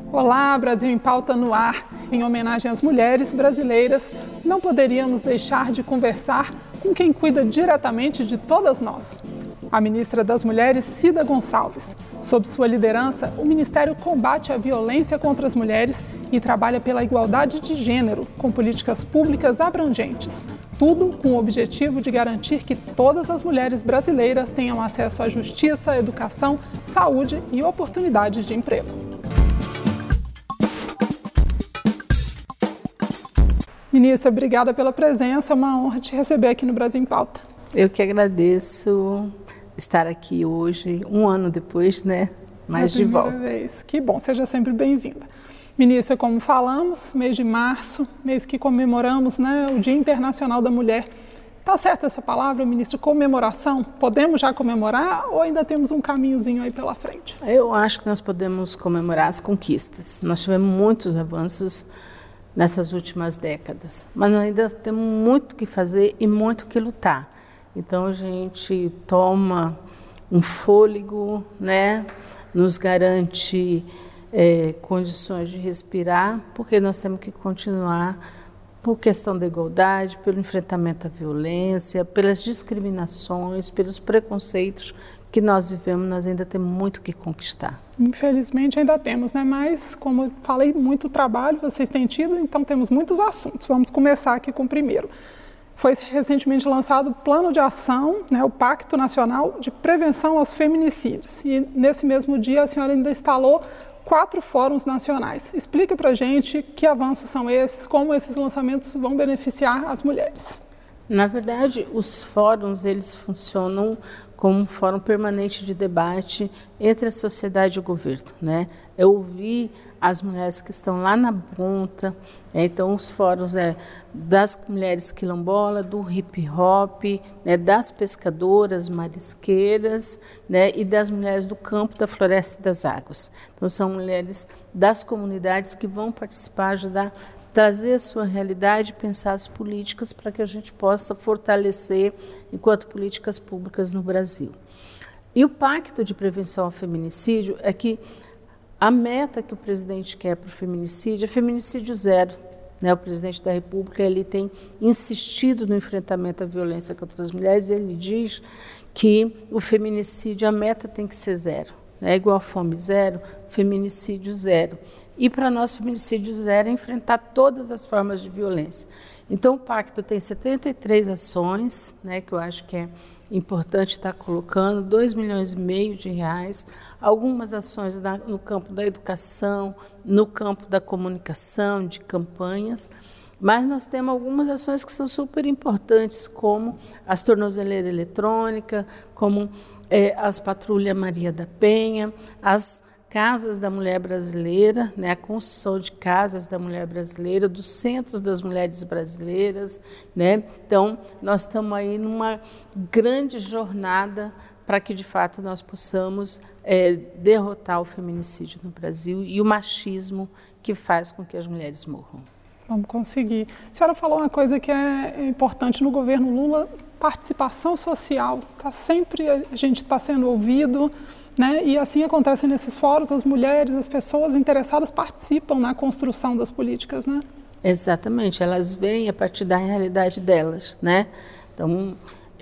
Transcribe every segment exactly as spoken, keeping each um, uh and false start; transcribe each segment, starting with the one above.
Olá, Brasil em Pauta no ar. Em homenagem às mulheres brasileiras, não poderíamos deixar de conversar com quem cuida diretamente de todas nós. A ministra das Mulheres, Cida Gonçalves. Sob sua liderança, o Ministério combate a violência contra as mulheres e trabalha pela igualdade de gênero, com políticas públicas abrangentes. Tudo com o objetivo de garantir que todas as mulheres brasileiras tenham acesso à justiça, educação, saúde e oportunidades de emprego. Ministra, obrigada pela presença, é uma honra te receber aqui no Brasil em Pauta. Eu que agradeço estar aqui hoje, um ano depois, né? Mas de volta. Vez. Que bom, seja sempre bem-vinda. Ministra, como falamos, mês de março, mês que comemoramos, né, o Dia Internacional da Mulher. Tá certa essa palavra, ministra, comemoração? Podemos já comemorar ou ainda temos um caminhozinho aí pela frente? Eu acho que nós podemos comemorar as conquistas. Nós tivemos muitos avanços nessas últimas décadas, mas nós ainda temos muito que fazer e muito que lutar. Então a gente toma um fôlego, né, nos garante é, condições de respirar, porque nós temos que continuar por questão da igualdade, pelo enfrentamento à violência, pelas discriminações, pelos preconceitos que nós vivemos, nós ainda temos muito que conquistar. Infelizmente ainda temos, né? Mas, como eu falei, muito trabalho vocês têm tido, então temos muitos assuntos. Vamos começar aqui com o primeiro. Foi recentemente lançado o Plano de Ação, né, o Pacto Nacional de Prevenção aos Feminicídios. E nesse mesmo dia a senhora ainda instalou quatro fóruns nacionais. Explica pra gente que avanços são esses, como esses lançamentos vão beneficiar as mulheres. Na verdade, os fóruns, eles funcionam como um fórum permanente de debate entre a sociedade e o governo, né? É ouvir as mulheres que estão lá na ponta, né? Então os fóruns é das mulheres quilombolas, do hip hop, né? Das pescadoras, marisqueiras, né? E das mulheres do campo, da floresta e das águas. Então são mulheres das comunidades que vão participar, ajudar trazer a sua realidade e pensar as políticas para que a gente possa fortalecer enquanto políticas públicas no Brasil. E o Pacto de Prevenção ao Feminicídio é que a meta que o presidente quer para o feminicídio é feminicídio zero. Né? O presidente da República ele tem insistido no enfrentamento à violência contra as mulheres e ele diz que o feminicídio, a meta tem que ser zero. É igual a fome zero, feminicídio zero. E para nós, feminicídio zero é enfrentar todas as formas de violência. Então, o pacto tem setenta e três ações, né, que eu acho que é importante estar colocando, dois milhões e meio de reais, algumas ações na, no campo da educação, no campo da comunicação, de campanhas, mas nós temos algumas ações que são super importantes, como as tornozeleiras eletrônicas, como é, as patrulhas Maria da Penha, as Casas da Mulher Brasileira, né, a construção de casas da mulher brasileira, dos centros das mulheres brasileiras, né? Então, nós estamos aí numa grande jornada para que, de fato, nós possamos é, derrotar o feminicídio no Brasil e o machismo que faz com que as mulheres morram. Vamos conseguir. A senhora falou uma coisa que é importante no governo Lula, participação social. Tá sempre a gente está sendo ouvido, né? E assim acontece nesses fóruns, as mulheres, as pessoas interessadas participam na construção das políticas, né? Exatamente, elas vêm a partir da realidade delas, né? Então,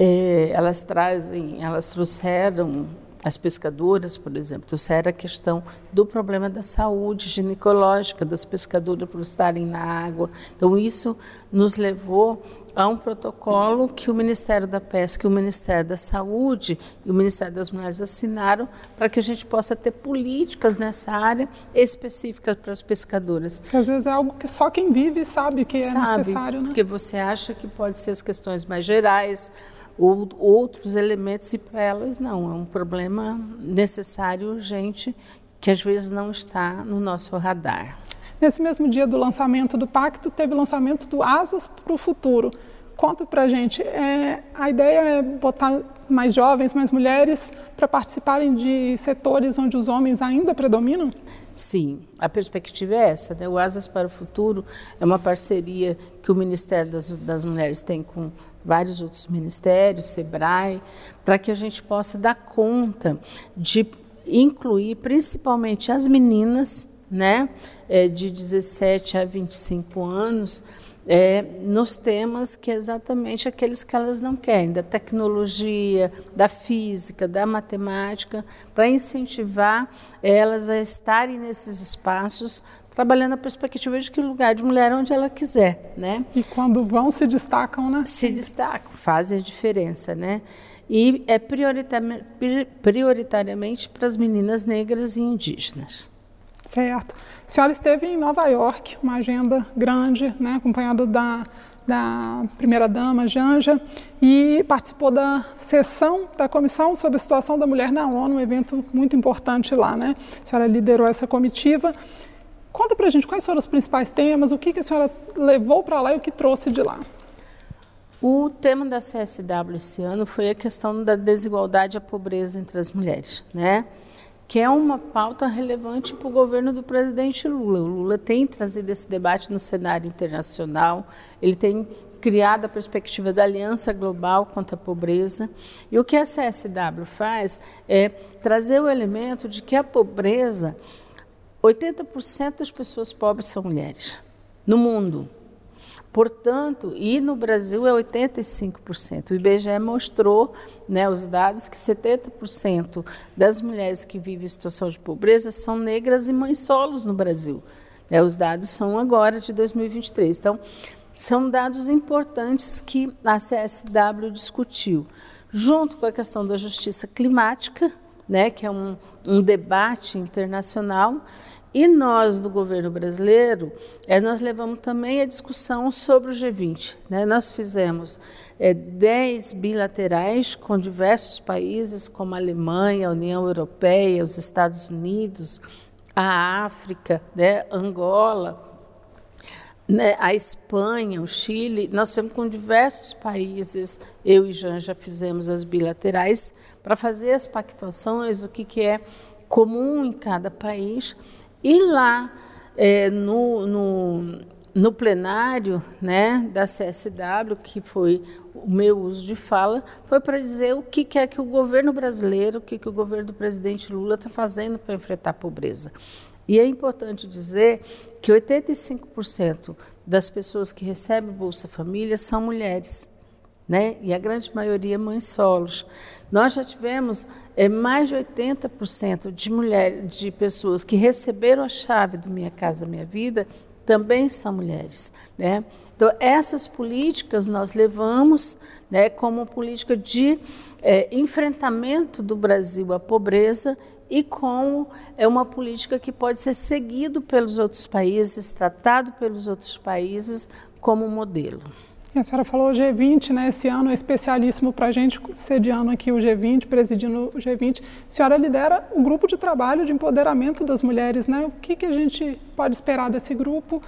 é, elas trazem, elas trouxeram, as pescadoras, por exemplo, trouxeram a questão do problema da saúde ginecológica das pescadoras por estarem na água. Então, isso nos levou a um protocolo que o Ministério da Pesca e o Ministério da Saúde e o Ministério das Mulheres assinaram para que a gente possa ter políticas nessa área específicas para as pescadoras. Porque às vezes é algo que só quem vive sabe que sabe, é necessário, né? Porque você acha que pode ser as questões mais gerais, ou outros elementos, e para elas não. É um problema necessário, urgente, que às vezes não está no nosso radar. Nesse mesmo dia do lançamento do pacto, teve o lançamento do Asas para o Futuro. Conta para a gente, é, a ideia é botar mais jovens, mais mulheres para participarem de setores onde os homens ainda predominam? Sim, a perspectiva é essa, né? O Asas para o Futuro é uma parceria que o Ministério das, das Mulheres tem com vários outros ministérios, SEBRAE, para que a gente possa dar conta de incluir principalmente as meninas, né, é, de dezessete a vinte e cinco anos, é, nos temas que é exatamente aqueles que elas não querem, da tecnologia, da física, da matemática, para incentivar elas a estarem nesses espaços, trabalhando a perspectiva de que o lugar de mulher é onde ela quiser, né? E quando vão, se destacam, né? Se destacam, fazem a diferença, né? E é prioritariamente, prioritariamente para as meninas negras e indígenas. Certo. A senhora esteve em Nova York, uma agenda grande, né, acompanhada da, da primeira-dama, Janja, e participou da sessão da Comissão sobre a Situação da Mulher na ONU, um evento muito importante lá, né? A senhora liderou essa comitiva. Conta pra gente quais foram os principais temas, o que, que a senhora levou para lá e o que trouxe de lá. O tema da C S W esse ano foi a questão da desigualdade e a pobreza entre as mulheres, né? Que é uma pauta relevante para o governo do presidente Lula. O Lula tem trazido esse debate no cenário internacional, ele tem criado a perspectiva da aliança global contra a pobreza, e o que a C S W faz é trazer o elemento de que a pobreza, oitenta por cento das pessoas pobres são mulheres, no mundo. Portanto, e no Brasil é oitenta e cinco por cento. O I B G E mostrou, né, os dados que setenta por cento das mulheres que vivem em situação de pobreza são negras e mães solos no Brasil. Né, os dados são agora de dois mil e vinte e três. Então, são dados importantes que a C S W discutiu, junto com a questão da justiça climática, né, que é um, um debate internacional. E nós, do governo brasileiro, é, nós levamos também a discussão sobre o G vinte. Né? Nós fizemos é, dez bilaterais com diversos países, como a Alemanha, a União Europeia, os Estados Unidos, a África, né? Angola, né? A Espanha, o Chile. Nós fizemos com diversos países, eu e Jean já fizemos as bilaterais, para fazer as pactuações, o que, que é comum em cada país. E lá, é, no, no, no plenário, né, da C S W, que foi o meu uso de fala, foi para dizer o que, que é que o governo brasileiro, o que, que o governo do presidente Lula está fazendo para enfrentar a pobreza. E é importante dizer que oitenta e cinco por cento das pessoas que recebem Bolsa Família são mulheres, né? E a grande maioria mães solos. Nós já tivemos é, mais de oitenta por cento de mulheres, de pessoas que receberam a chave do Minha Casa Minha Vida, também são mulheres, né? Então, essas políticas nós levamos, né, como política de é, enfrentamento do Brasil à pobreza e como é uma política que pode ser seguido pelos outros países, tratado pelos outros países como modelo. A senhora falou G vinte, né? Esse ano é especialíssimo para a gente, sediando aqui o G vinte, presidindo o G vinte. A senhora lidera um grupo de trabalho de empoderamento das mulheres, né? O que, que a gente pode esperar desse grupo,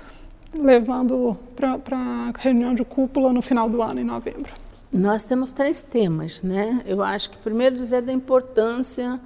levando para a reunião de cúpula no final do ano, em novembro? Nós temos três temas, né? Eu acho que primeiro dizer da importância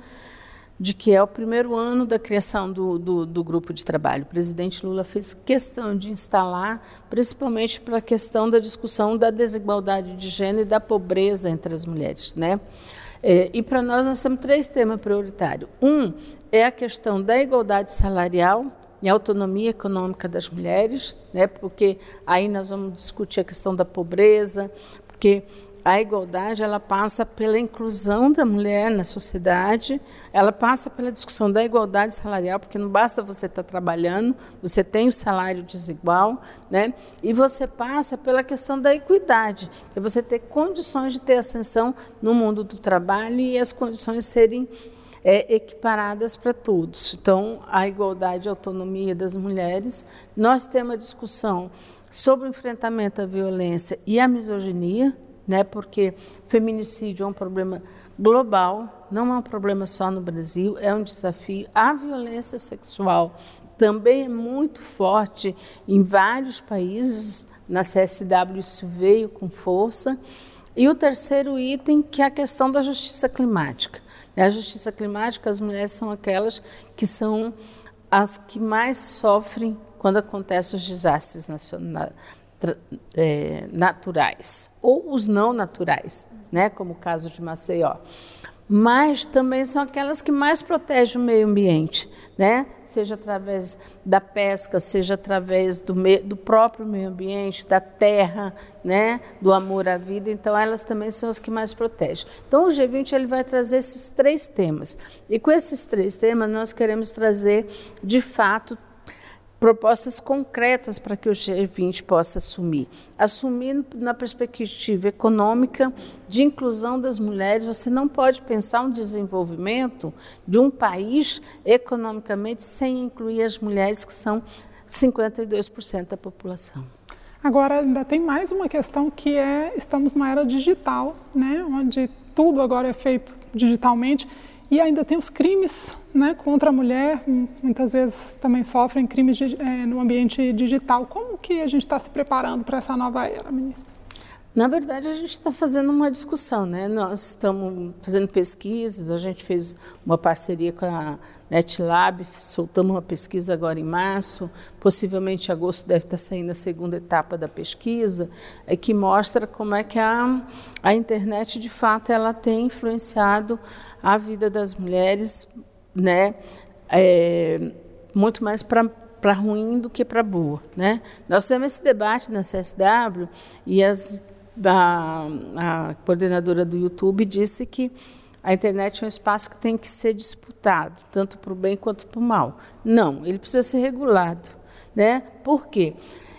de que é o primeiro ano da criação do, do, do grupo de trabalho. O presidente Lula fez questão de instalar, principalmente para a questão da discussão da desigualdade de gênero e da pobreza entre as mulheres, né? É, e para nós, nós temos três temas prioritários. Um é a questão da igualdade salarial e autonomia econômica das mulheres, né? Porque aí nós vamos discutir a questão da pobreza, porque a igualdade, ela passa pela inclusão da mulher na sociedade, ela passa pela discussão da igualdade salarial, porque não basta você estar trabalhando, você tem o salário desigual, né? E você passa pela questão da equidade, que é você ter condições de ter ascensão no mundo do trabalho e as condições serem é, equiparadas para todos. Então, a igualdade e a autonomia das mulheres. Nós temos a discussão sobre o enfrentamento à violência e à misoginia, né, porque feminicídio é um problema global, não é um problema só no Brasil, é um desafio. A violência sexual também é muito forte em vários países, na C S W isso veio com força. E o terceiro item, que é a questão da justiça climática. A justiça climática, as mulheres são aquelas que são as que mais sofrem quando acontecem os desastres nacionais. É, naturais, ou os não naturais, né, como o caso de Maceió. mas também são aquelas que mais protegem o meio ambiente, né? Seja através da pesca, seja através do, me, do próprio meio ambiente, da terra, né? Do amor à vida. Então, elas também são as que mais protegem. Então, o G vinte ele vai trazer esses três temas. E com esses três temas, nós queremos trazer, de fato, propostas concretas para que o G vinte possa assumir. Assumir na perspectiva econômica de inclusão das mulheres. Você não pode pensar um desenvolvimento de um país economicamente sem incluir as mulheres, que são cinquenta e dois por cento da população. Agora, ainda tem mais uma questão que é, estamos na era digital, né, onde tudo agora é feito digitalmente. E ainda tem os crimes, né, contra a mulher, muitas vezes também sofrem crimes de, é, no ambiente digital. Como que a gente está se preparando para essa nova era, ministra? Na verdade, a gente está fazendo uma discussão, né? Nós estamos fazendo pesquisas, a gente fez uma parceria com a NetLab, soltamos uma pesquisa agora em março, possivelmente em agosto deve estar saindo a segunda etapa da pesquisa, é, que mostra como é que a, a internet, de fato, ela tem influenciado a vida das mulheres, né? É, muito mais para para ruim do que para boa, né? Nós temos esse debate na C S W e as, a, a coordenadora do YouTube disse que a internet é um espaço que tem que ser disputado, tanto para o bem quanto para o mal. Não, ele precisa ser regulado, né? Por quê?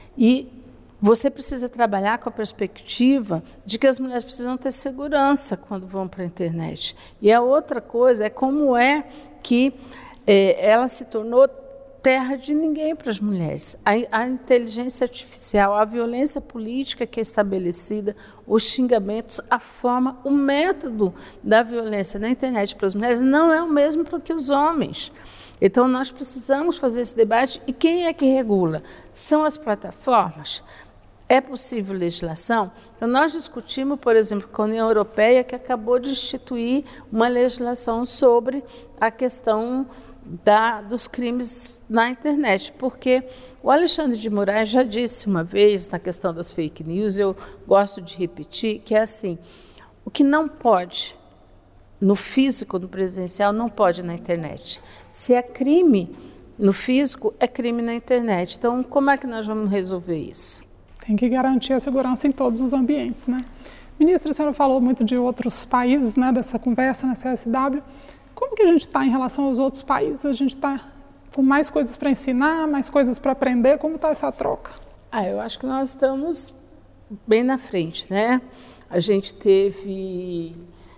E você precisa trabalhar com a perspectiva de que as mulheres precisam ter segurança quando vão para a internet. E a outra coisa é como é que é, ela se tornou terra de ninguém para as mulheres. A, a inteligência artificial, a violência política que é estabelecida, os xingamentos, a forma, o método da violência na internet para as mulheres não é o mesmo para que os homens. Então, nós precisamos fazer esse debate. E quem é que regula? São as plataformas? É possível legislação? Então, nós discutimos, por exemplo, com a União Europeia, que acabou de instituir uma legislação sobre a questão da, dos crimes na internet, porque o Alexandre de Moraes já disse uma vez, na questão das fake news, eu gosto de repetir, que é assim, o que não pode no físico, no presencial, não pode na internet. Se é crime no físico, é crime na internet. Então, como é que nós vamos resolver isso? Tem que garantir a segurança em todos os ambientes, né? Ministra, a senhora falou muito de outros países, né, dessa conversa na C S W. Como que a gente está em relação aos outros países? A gente está com mais coisas para ensinar, mais coisas para aprender? Como está essa troca? Ah, eu acho que nós estamos bem na frente, né? A gente teve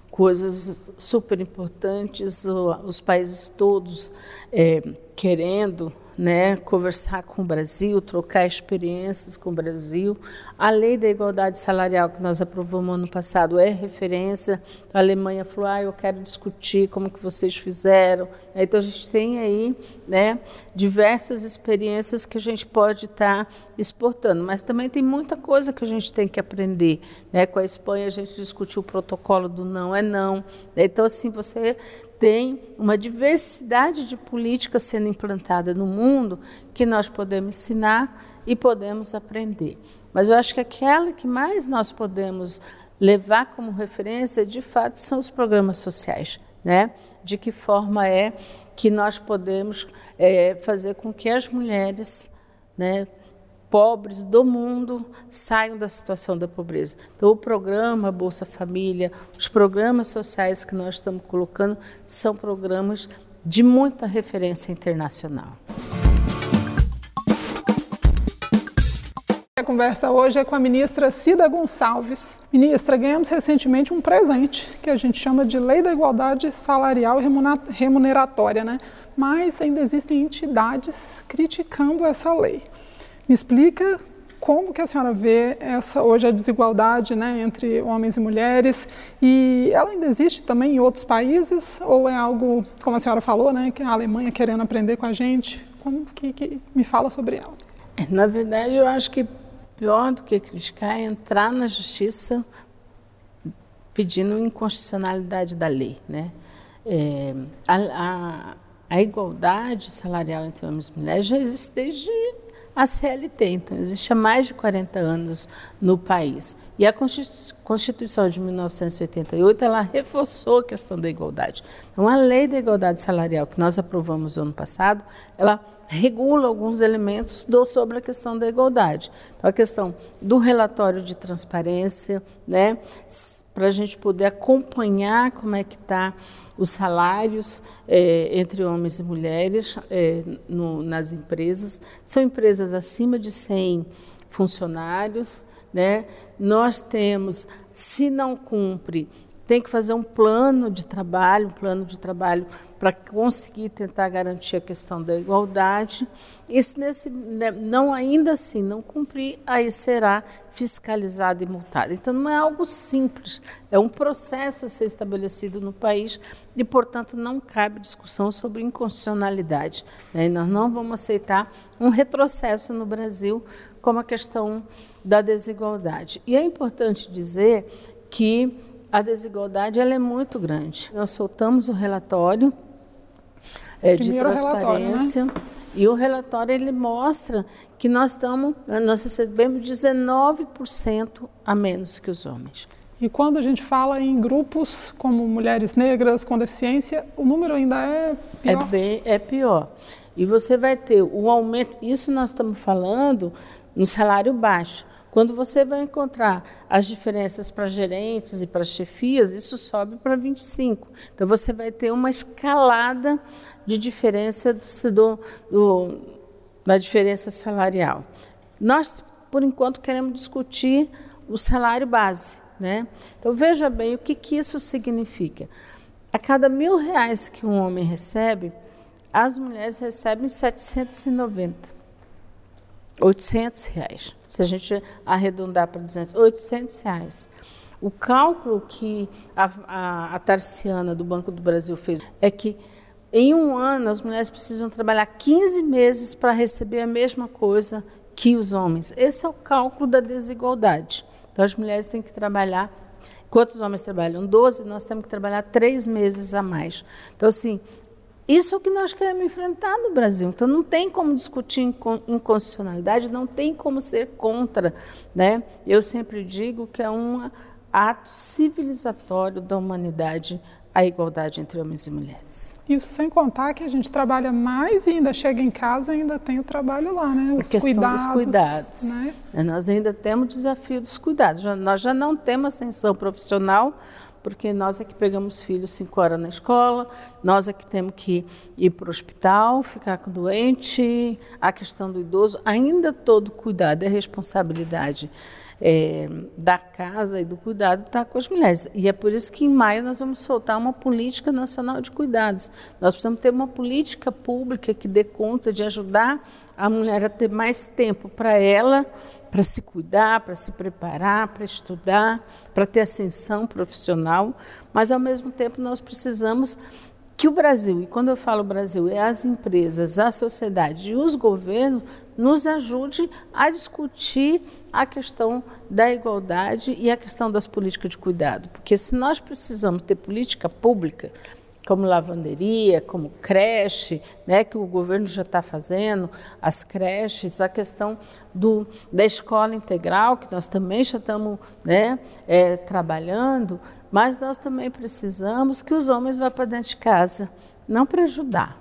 coisas super importantes, os países todos é, querendo, né, conversar com o Brasil, trocar experiências com o Brasil. A lei da igualdade salarial que nós aprovamos ano passado é referência. A Alemanha falou, ah, eu quero discutir como que vocês fizeram. Então, a gente tem aí, né, diversas experiências que a gente pode estar exportando, mas também tem muita coisa que a gente tem que aprender, né? Com a Espanha, a gente discutiu o protocolo do não é não. Então, assim, você tem uma diversidade de políticas sendo implantada no mundo que nós podemos ensinar e podemos aprender. Mas eu acho que aquela que mais nós podemos levar como referência, de fato, são os programas sociais, né? De que forma é que nós podemos é, fazer com que as mulheres, né, pobres do mundo saiam da situação da pobreza. Então, o programa Bolsa Família, os programas sociais que nós estamos colocando são programas de muita referência internacional. A conversa hoje é com a ministra Cida Gonçalves. Ministra, ganhamos recentemente um presente que a gente chama de Lei da Igualdade Salarial e Remuneratória, né? Mas ainda existem entidades criticando essa lei. Me explica como que a senhora vê essa, hoje a desigualdade, né, entre homens e mulheres, e ela ainda existe também em outros países, ou é algo, como a senhora falou, né, que a Alemanha querendo aprender com a gente? Como que, que me fala sobre ela? Na verdade, eu acho que pior do que criticar é entrar na justiça pedindo inconstitucionalidade da lei, né? É, a, a, a igualdade salarial entre homens e mulheres já existe desde a C L T. Então, existe há mais de quarenta anos no país. E a Constituição de mil novecentos e oitenta e oito, ela reforçou a questão da igualdade. Então, a Lei da Igualdade Salarial, que nós aprovamos no ano passado, ela regula alguns elementos do, sobre a questão da igualdade. Então, a questão do relatório de transparência, né, para a gente poder acompanhar como é que está os salários é, entre homens e mulheres é, no, nas empresas. São empresas acima de cem funcionários, né? Nós temos, se não cumpre, tem que fazer um plano de trabalho, um plano de trabalho para conseguir tentar garantir a questão da igualdade. E se nesse, não, ainda assim não cumprir, aí será fiscalizado e multado. Então não é algo simples, é um processo a ser estabelecido no país e, portanto, não cabe discussão sobre inconstitucionalidade, né? E nós não vamos aceitar um retrocesso no Brasil como a questão da desigualdade. E é importante dizer que a desigualdade ela é muito grande. Nós soltamos o relatório é, de transparência, né? E o relatório ele mostra que nós estamos, nós recebemos dezenove por cento a menos que os homens. E quando a gente fala em grupos como mulheres negras com deficiência, o número ainda é pior? É, bem, é pior. E você vai ter o aumento, isso nós estamos falando no salário baixo. Quando você vai encontrar as diferenças para gerentes e para chefias, isso sobe para vinte e cinco. Então, você vai ter uma escalada de diferença do, do, do, da diferença salarial. Nós, por enquanto, queremos discutir o salário base, né? Então, veja bem o que, que isso significa. A cada mil reais que um homem recebe, as mulheres recebem setecentos e noventa. oitocentos reais, se a gente arredondar para duzentos, oitocentos reais. O cálculo que a, a, a Tarciana do Banco do Brasil fez é que em um ano as mulheres precisam trabalhar quinze meses para receber a mesma coisa que os homens. Esse é o cálculo da desigualdade. Então as mulheres têm que trabalhar, enquanto os homens trabalham doze, nós temos que trabalhar três meses a mais. Então assim, isso é o que nós queremos enfrentar no Brasil. Então, não tem como discutir inconstitucionalidade, não tem como ser contra, né? Eu sempre digo que é um ato civilizatório da humanidade a igualdade entre homens e mulheres. Isso sem contar que a gente trabalha mais e ainda chega em casa e ainda tem o trabalho lá, né? Os a questão cuidados, dos cuidados. Né? Nós ainda temos o desafio dos cuidados. Já, nós já não temos ascensão profissional, porque nós é que pegamos filhos cinco horas na escola, nós é que temos que ir para o hospital, ficar com doente, a questão do idoso, ainda todo cuidado é responsabilidade é, da casa e do cuidado está com as mulheres. E é por isso que em maio nós vamos soltar uma política nacional de cuidados. Nós precisamos ter uma política pública que dê conta de ajudar a mulher a ter mais tempo para ela, para se cuidar, para se preparar, para estudar, para ter ascensão profissional, mas ao mesmo tempo nós precisamos que o Brasil, e quando eu falo Brasil, é as empresas, a sociedade e os governos, nos ajude a discutir a questão da igualdade e a questão das políticas de cuidado, porque se nós precisamos ter política pública, como lavanderia, como creche, né, que o governo já está fazendo, as creches, a questão do, da escola integral, que nós também já estamos, né, é, trabalhando, mas nós também precisamos que os homens vá para dentro de casa, não para ajudar,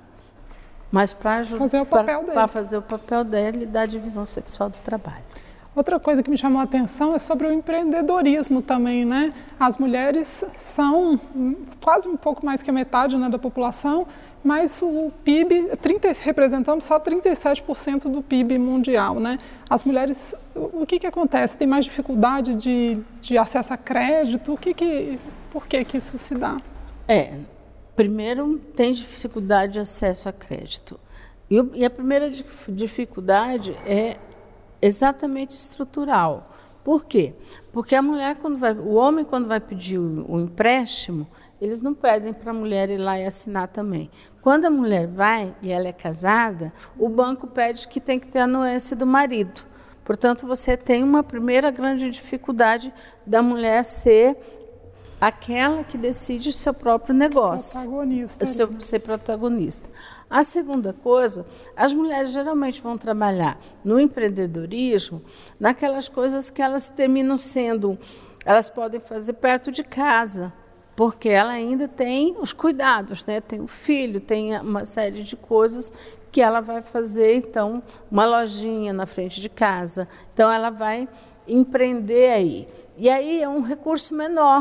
mas para fazer o papel dele. Para fazer o papel dele da divisão sexual do trabalho. Outra coisa que me chamou a atenção é sobre o empreendedorismo também, né? As mulheres são quase um pouco mais que a metade, né, da população, mas o P I B, trinta, representamos só trinta e sete por cento do P I B mundial, né? As mulheres, o que que acontece? Tem mais dificuldade de, de acesso a crédito? O que que, por que que isso se dá? É, primeiro tem dificuldade de acesso a crédito. E, e a primeira dificuldade é exatamente estrutural. Por quê? Porque a mulher, quando vai, o homem, quando vai pedir o, o empréstimo, eles não pedem para a mulher ir lá e assinar também. Quando a mulher vai e ela é casada, o banco pede que tem que ter a anuência do marido. Portanto, você tem uma primeira grande dificuldade da mulher ser aquela que decide seu próprio negócio. Protagonista. Seu, ser protagonista. A segunda coisa, as mulheres geralmente vão trabalhar no empreendedorismo, naquelas coisas que elas terminam sendo, elas podem fazer perto de casa, porque ela ainda tem os cuidados, né? Tem o filho, tem uma série de coisas que ela vai fazer, então, uma lojinha na frente de casa. Então, ela vai empreender aí. E aí é um recurso menor.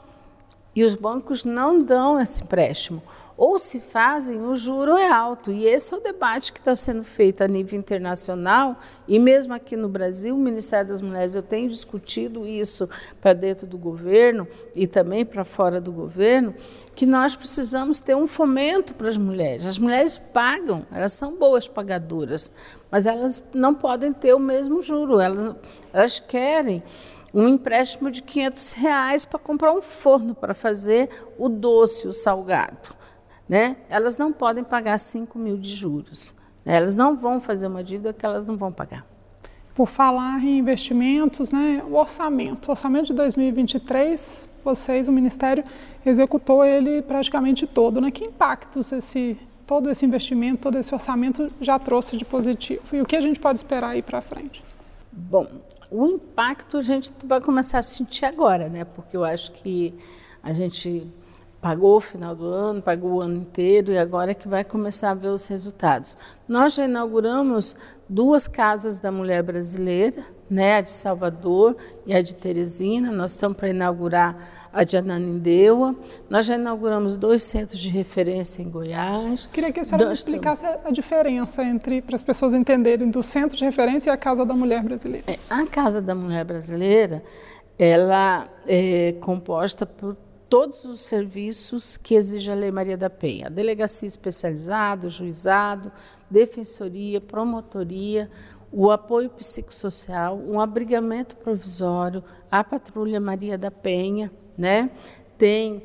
E os bancos não dão esse empréstimo. Ou se fazem, o juro é alto. E esse é o debate que está sendo feito a nível internacional. E mesmo aqui no Brasil, o Ministério das Mulheres, eu tenho discutido isso para dentro do governo e também para fora do governo, que nós precisamos ter um fomento para as mulheres. As mulheres pagam, elas são boas pagadoras, mas elas não podem ter o mesmo juro. Elas, elas querem um empréstimo de quinhentos reais para comprar um forno para fazer o doce, o salgado. Né? Elas não podem pagar cinco mil de juros. Né? Elas não vão fazer uma dívida que elas não vão pagar. Por falar em investimentos, né, o orçamento. O orçamento de dois mil e vinte e três, vocês, o Ministério, executou ele praticamente todo. Né? Que impactos esse, todo esse investimento, todo esse orçamento já trouxe de positivo? E o que a gente pode esperar aí para frente? Bom, o impacto a gente vai começar a sentir agora, né? Porque eu acho que a gente pagou o final do ano, pagou o ano inteiro e agora é que vai começar a ver os resultados. Nós já inauguramos duas casas da mulher brasileira, né, a de Salvador e a de Teresina. Nós estamos para inaugurar a de Ananindeua. Nós já inauguramos dois centros de referência em Goiás. Queria que a senhora me explicasse estamos... a diferença entre, para as pessoas entenderem, do centro de referência e a Casa da Mulher Brasileira. É, a Casa da Mulher Brasileira, ela é composta por todos os serviços que exige a Lei Maria da Penha. A delegacia especializada, o juizado, defensoria, promotoria, o apoio psicossocial, um abrigamento provisório, a patrulha Maria da Penha, né? Tem,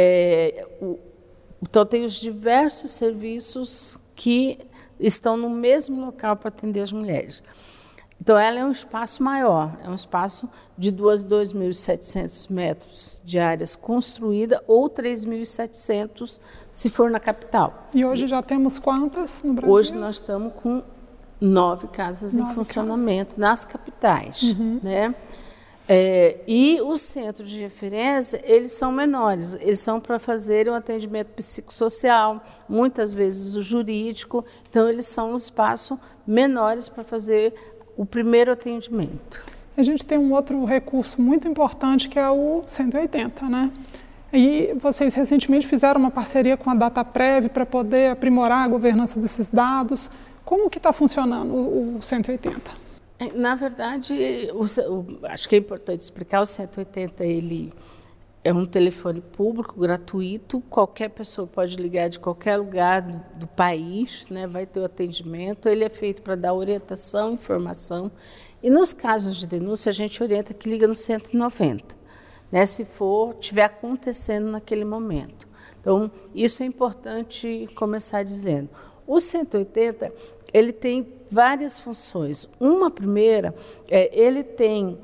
é, o, então tem os diversos serviços que estão no mesmo local para atender as mulheres. Então, ela é um espaço maior, é um espaço de dois mil e setecentos metros de áreas construída ou três mil e setecentos se for na capital. E hoje já temos quantas no Brasil? Hoje nós estamos com nove casas nove em funcionamento casas. Nas capitais. Uhum. Né? É, e os centros de referência, eles são menores, eles são para fazer o atendimento psicossocial, muitas vezes o jurídico, então eles são um espaço menores para fazer o primeiro atendimento. A gente tem um outro recurso muito importante que é o cento e oitenta, né? E vocês recentemente fizeram uma parceria com a Dataprev para poder aprimorar a governança desses dados. Como que está funcionando o, o cento e oitenta? Na verdade, o, o, acho que é importante explicar, o cento e oitenta ele é um telefone público, gratuito, qualquer pessoa pode ligar de qualquer lugar do, do país, né, vai ter o atendimento, ele é feito para dar orientação, informação, e nos casos de denúncia a gente orienta que liga no cento e noventa, né, se for, estiver acontecendo naquele momento. Então, isso é importante começar dizendo. O cento e oitenta, ele tem várias funções. Uma primeira, é, ele tem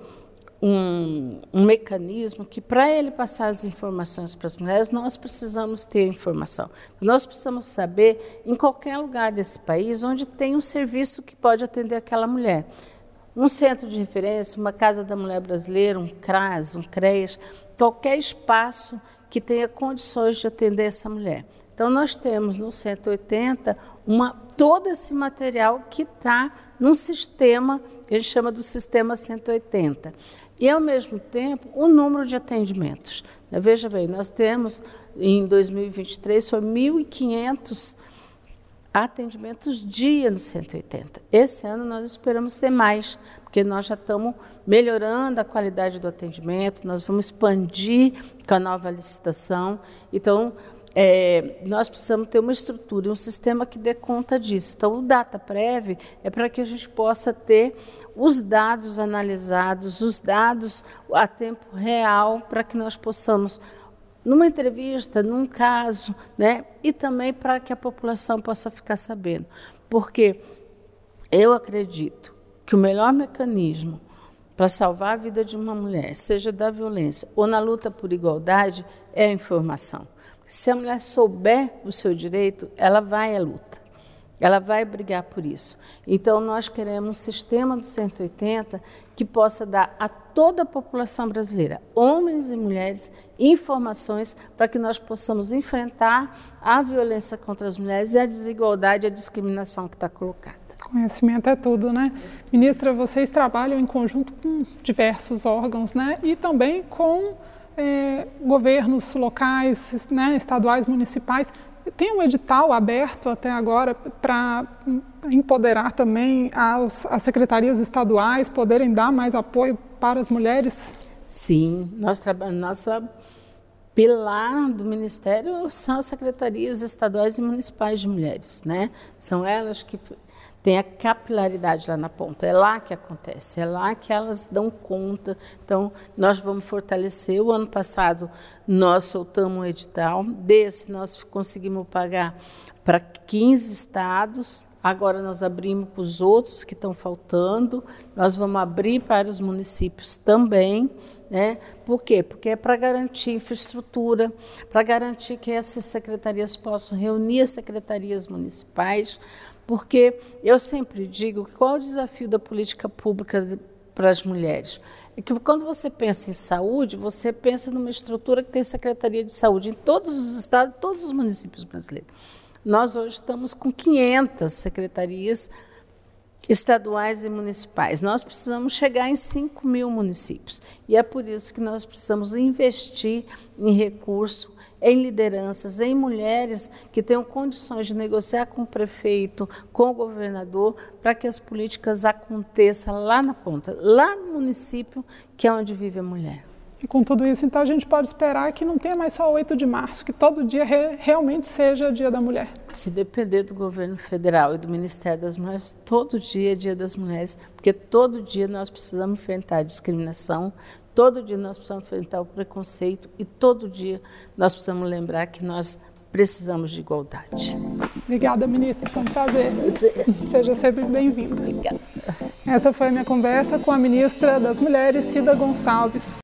Um, um mecanismo que, para ele passar as informações para as mulheres, nós precisamos ter informação. Nós precisamos saber, em qualquer lugar desse país, onde tem um serviço que pode atender aquela mulher. Um centro de referência, uma Casa da Mulher Brasileira, um CRAS, um CREAS, qualquer espaço que tenha condições de atender essa mulher. Então, nós temos no cento e oitenta uma, todo esse material que está num sistema, que a gente chama do sistema cento e oitenta. E, ao mesmo tempo, o número de atendimentos. Veja bem, nós temos, em dois mil e vinte e três, foi mil e quinhentos atendimentos dia no cento e oitenta. Esse ano nós esperamos ter mais, porque nós já estamos melhorando a qualidade do atendimento, nós vamos expandir com a nova licitação. Então, É, nós precisamos ter uma estrutura, um sistema que dê conta disso. Então, o Dataprev é para que a gente possa ter os dados analisados, os dados a tempo real, para que nós possamos, numa entrevista, num caso, né, e também para que a população possa ficar sabendo. Porque eu acredito que o melhor mecanismo para salvar a vida de uma mulher, seja da violência ou na luta por igualdade, é a informação. Se a mulher souber o seu direito, ela vai à luta. ela vai brigar por isso. Então, nós queremos um sistema do cento e oitenta que possa dar a toda a população brasileira, homens e mulheres, informações para que nós possamos enfrentar a violência contra as mulheres e a desigualdade e a discriminação que está colocada. Conhecimento é tudo, né? Ministra, vocês trabalham em conjunto com diversos órgãos, né? E também com é, governos locais, né? Estaduais, municipais. Tem um edital aberto até agora para empoderar também as, as secretarias estaduais, poderem dar mais apoio para as mulheres? Sim, nós trabalhamos, nossa pilar do Ministério são as secretarias estaduais e municipais de mulheres, né? São elas que têm a capilaridade lá na ponta, é lá que acontece, é lá que elas dão conta. Então, nós vamos fortalecer. O ano passado, nós soltamos um edital, desse nós conseguimos pagar para quinze estados, agora nós abrimos para os outros que estão faltando, nós vamos abrir para os municípios também, né? Por quê? Porque é para garantir infraestrutura, para garantir que essas secretarias possam reunir as secretarias municipais, porque eu sempre digo que qual é o desafio da política pública para as mulheres? É que quando você pensa em saúde, você pensa numa estrutura que tem secretaria de saúde em todos os estados, todos os municípios brasileiros. Nós hoje estamos com quinhentas secretarias estaduais e municipais. Nós precisamos chegar em cinco mil municípios. E é por isso que nós precisamos investir em recurso, em lideranças, em mulheres que tenham condições de negociar com o prefeito, com o governador, para que as políticas aconteçam lá na ponta, lá no município, que é onde vive a mulher. E com tudo isso, então, a gente pode esperar que não tenha mais só o oito de março, que todo dia re- realmente seja Dia da Mulher. Se depender do governo federal e do Ministério das Mulheres, todo dia é Dia das Mulheres, porque todo dia nós precisamos enfrentar a discriminação, todo dia nós precisamos enfrentar o preconceito e todo dia nós precisamos lembrar que nós precisamos de igualdade. Obrigada, ministra, foi um prazer. Seja sempre bem-vinda. Obrigada. Essa foi a minha conversa com a ministra das Mulheres, Cida Gonçalves.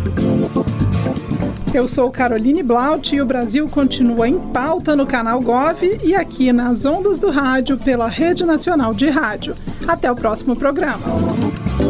Eu sou Caroline Blaut e o Brasil continua em pauta no canal Gov e aqui nas ondas do rádio pela Rede Nacional de Rádio. Até o próximo programa.